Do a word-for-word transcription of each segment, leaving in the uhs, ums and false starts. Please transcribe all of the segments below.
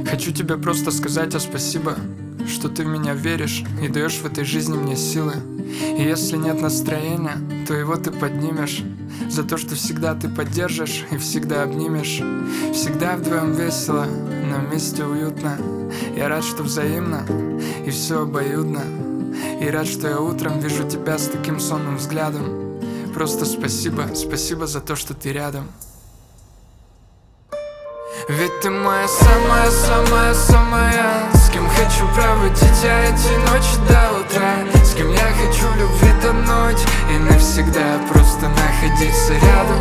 Хочу тебе просто сказать о спасибо, что ты в меня веришь и даешь в этой жизни мне силы. И если нет настроения, то его ты поднимешь. За то, что всегда ты поддержишь и всегда обнимешь. Всегда вдвоем весело, но вместе уютно. Я рад, что взаимно и все обоюдно. И рад, что я утром вижу тебя с таким сонным взглядом. Просто спасибо, спасибо за то, что ты рядом. Ведь ты моя самая-самая-самая, с кем хочу проводить я эти ночи до утра, с кем я хочу любви тонуть и навсегда просто находиться рядом.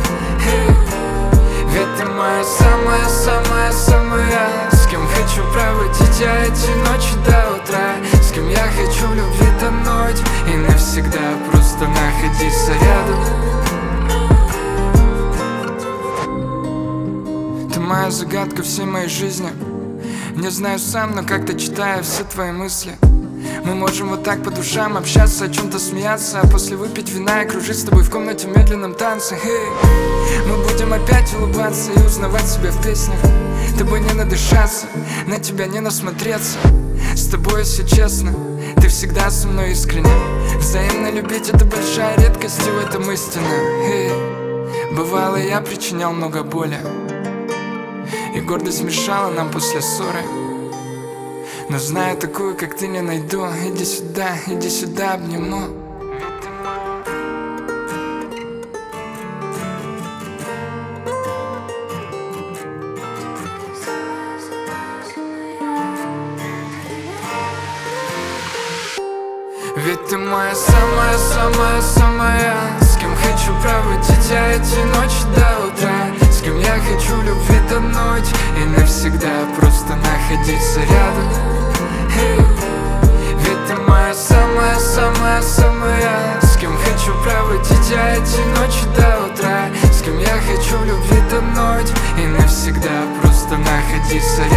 Ведь ты моя самая-самая-самая, с кем хочу проводить я эти ночи до утра, с кем я хочу любви тонуть и навсегда просто находиться рядом. Ты моя загадка всей моей жизни. Не знаю сам, но как-то читаю все твои мысли. Мы можем вот так по душам общаться, о чем-то смеяться, а после выпить вина и кружить с тобой в комнате в медленном танце. Hey. Мы будем опять улыбаться и узнавать себя в песнях. Тобой не надышаться, на тебя не насмотреться. С тобой все честно, ты всегда со мной искренне. Взаимно любить — это большая редкость, и в этом истина. Hey. Бывало, я причинял много боли, и гордость мешала нам после ссоры. Но знаю, такую, как ты, не найду. Иди сюда, иди сюда, обниму. Ведь ты моя самая-самая-самая, с кем хочу проводить я эти ночи до утра, с кем я хочу любви тонуть и навсегда просто находиться рядом. Ведь ты моя самая-самая-самая, с кем хочу проводить я эти ночи до утра, с кем я хочу любви тонуть и навсегда просто находиться рядом.